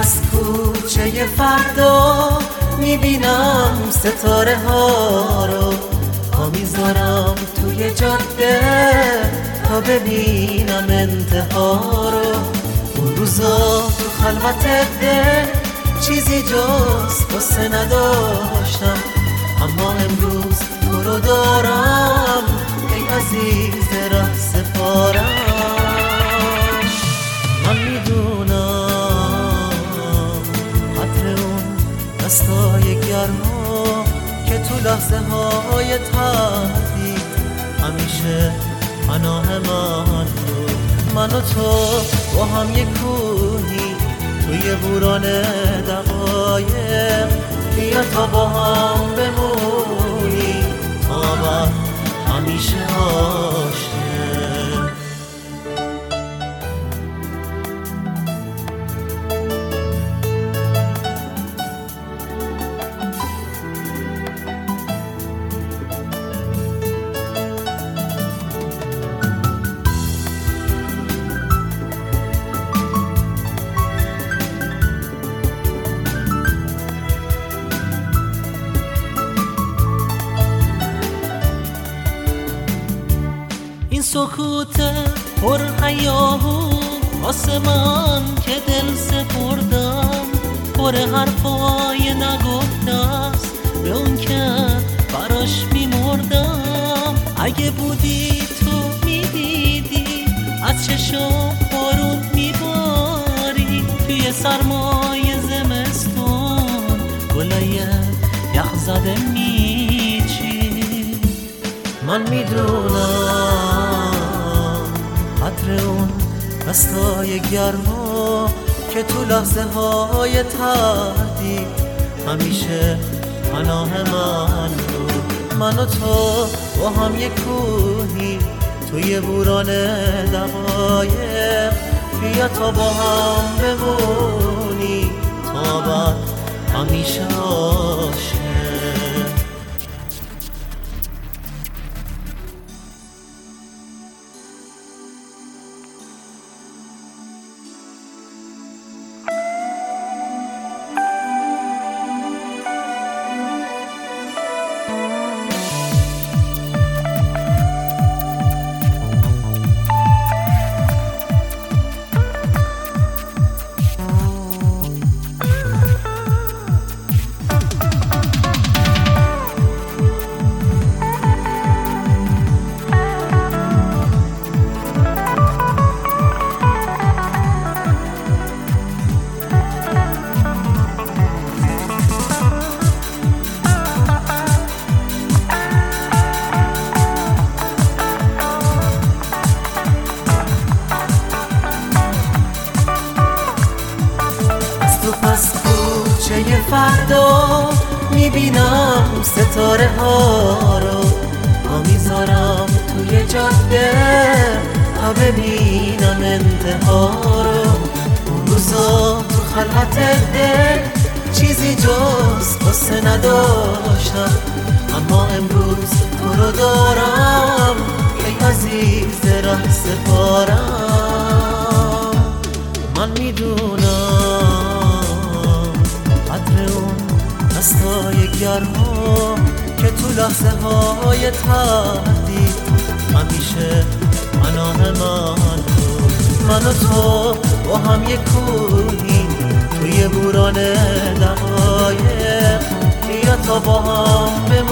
پس کوچه فردا میبینم ستاره ها رو، پا میذارم توی جاده تا ببینم انتها رو. اون روزا تو خلوت دل چیزی جز قصه نداشتم، اما امروز تو رو دارم ای عزیز ره سپارم. من میدونم قدر اون دستای گرما که تو لحظه های تردید همیشه پناه من بود. من و تو با هم یک کوهی توی بوران دقایق، بیا تا با هم بمونی تا بعد همیشه عاشق. این سکوت پر هیاهو واسه من که دل سپردم، پر حرفای نگفته است به اون که براش میمردم. اگه بودی تو میدیدی از چشم بارون میباری، توی سرمای زمستون گلای یخ زده میچی. من میدونم قدر اون دستای گرما که تو لحظه های تردید همیشه پناه من بود. من و تو با هم یک کوهی توی بوران دقایق، بیا تا با هم بمونی تا بعد همیشه عاشق. پس کوچه فردا میبینم ستاره ها رو، پا میذارم توی جاده تا ببینم انتها رو. اون روزا تو خلوت دل چیزی جز قصه نداشتم، اما امروز تو رو دارم ای عزیز ره سپارم. من میدونم قدر اون دستای گرما که تو لحظه های تردید همیشه پناه من بود. من و تو با هم یک کوهی توی بوران دقایق، بیا تا با هم